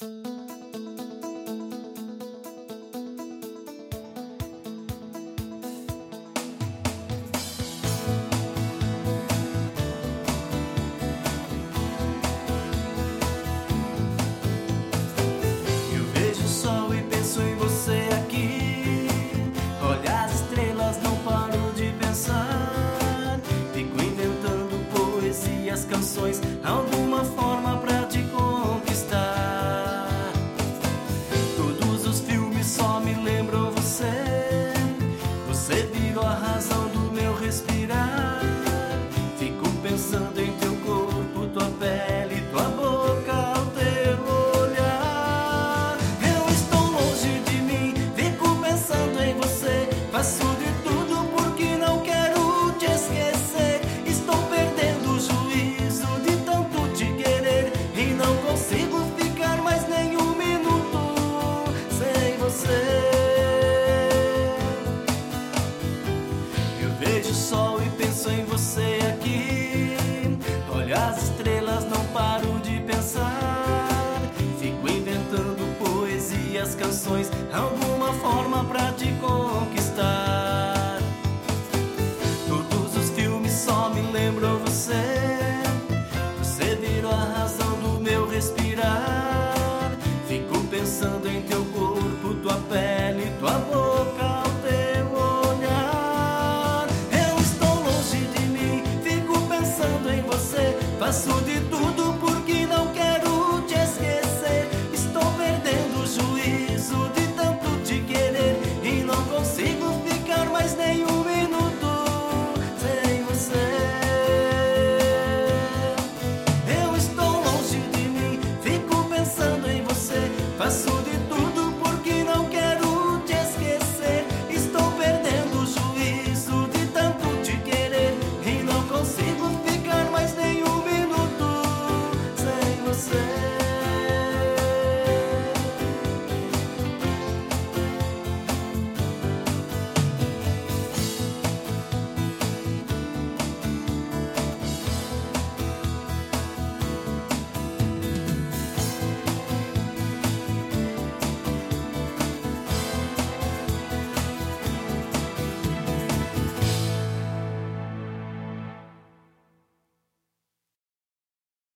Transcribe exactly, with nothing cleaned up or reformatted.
Eu vejo o sol e penso em você aqui. Olho as estrelas, não paro de pensar. Fico inventando poesias, canções, alguma forma pra te conquistar. Todos os filmes só me lembram você. Você virou a razão do meu respirar. Fico pensando em teu corpo, tua pele, tua boca, o teu olhar. Eu estou longe de mim, fico pensando em você. Faço de tudo porque não quero te esquecer. Estou perdendo o juízo de tanto te querer e não consigo ficar mais nem um minuto sem você. Eu vejo o sol e penso em você aqui. Olho as estrelas, não paro de pensar. Fico inventando poesias, canções,